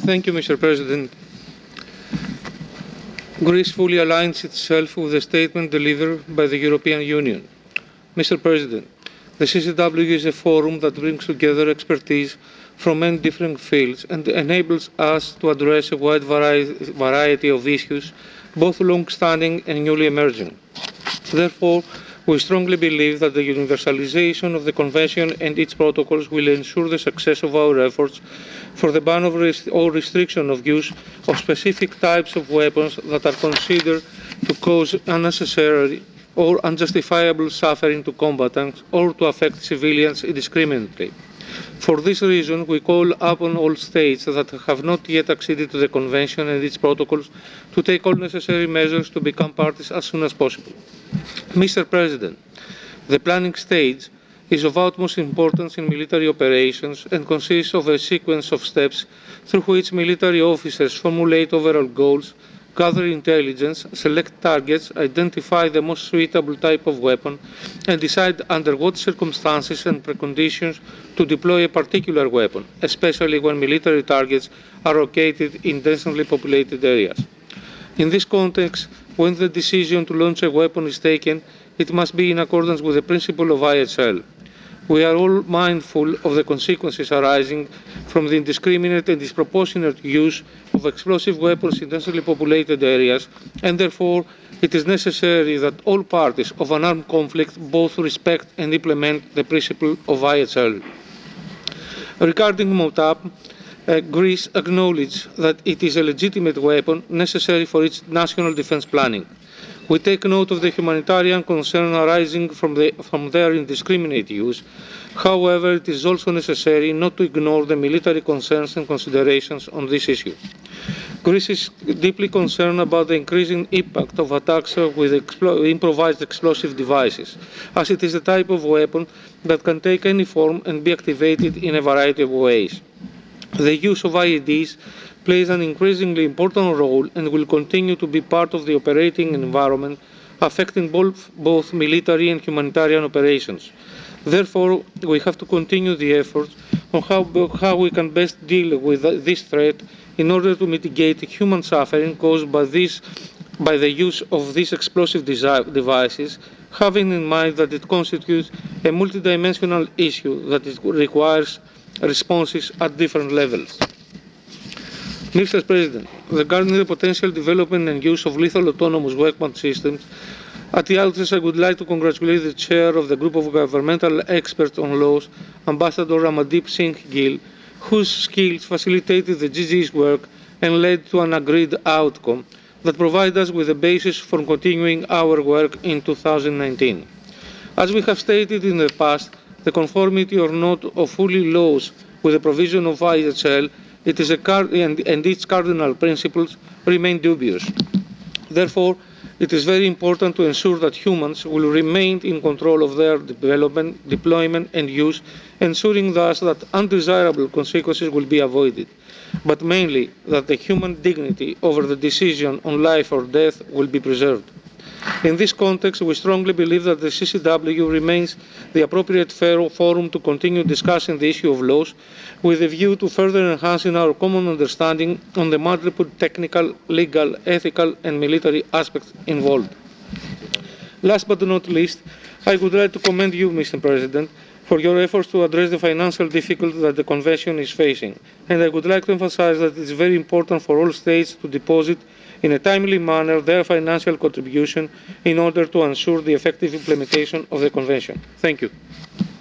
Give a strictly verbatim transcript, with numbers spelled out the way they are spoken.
Thank you, Mister President. Greece fully aligns itself with the statement delivered by the European Union. Mister President, the C C W is a forum that brings together expertise from many different fields and enables us to address a wide variety of issues, both long-standing and newly emerging. Therefore, we strongly believe that the universalization of the Convention and its protocols will ensure the success of our efforts for the ban of rest or restriction of use of specific types of weapons that are considered to cause unnecessary or unjustifiable suffering to combatants or to affect civilians indiscriminately. For this reason, we call upon all states that have not yet acceded to the Convention and its protocols to take all necessary measures to become parties as soon as possible. Mister President, the planning stage is of utmost importance in military operations and consists of a sequence of steps through which military officers formulate overall goals, gather intelligence, select targets, identify the most suitable type of weapon, and decide under what circumstances and preconditions to deploy a particular weapon, especially when military targets are located in densely populated areas. In this context, when the decision to launch a weapon is taken, it must be in accordance with the principle of I H L. We are all mindful of the consequences arising from the indiscriminate and disproportionate use of explosive weapons in densely populated areas, and therefore it is necessary that all parties of an armed conflict both respect and implement the principle of I H L. Regarding MOTAP, uh, Greece acknowledges that it is a legitimate weapon necessary for its national defence planning. We take note of the humanitarian concern arising from, the, from their indiscriminate use. However, it is also necessary not to ignore the military concerns and considerations on this issue. Greece is deeply concerned about the increasing impact of attacks with explo improvised explosive devices, as it is a type of weapon that can take any form and be activated in a variety of ways. The use of I E Ds plays an increasingly important role and will continue to be part of the operating environment, affecting both, both military and humanitarian operations. Therefore, we have to continue the efforts on how, how we can best deal with this threat in order to mitigate human suffering caused by, this, by the use of these explosive devices, having in mind that it constitutes a multidimensional issue that it requires responses at different levels. Mister President, regarding the potential development and use of lethal autonomous weapon systems, at the outset I would like to congratulate the chair of the group of governmental experts on laws, Ambassador Ramandeep Singh Gill, whose skills facilitated the G G's work and led to an agreed outcome that provides us with a basis for continuing our work in two thousand nineteen. As we have stated in the past, the conformity or not of fully laws with the provision of I H L it is a card and, and its cardinal principles remain dubious. Therefore, it is very important to ensure that humans will remain in control of their development, deployment and use, ensuring thus that undesirable consequences will be avoided, but mainly that the human dignity over the decision on life or death will be preserved. In this context, we strongly believe that the C C W remains the appropriate forum to continue discussing the issue of laws with a view to further enhancing our common understanding on the multiple technical, legal, ethical and military aspects involved. Last but not least, I would like to commend you, Mister President, for your efforts to address the financial difficulties that the Convention is facing. And I would like to emphasize that it is very important for all states to deposit in a timely manner their financial contribution in order to ensure the effective implementation of the Convention. Thank you.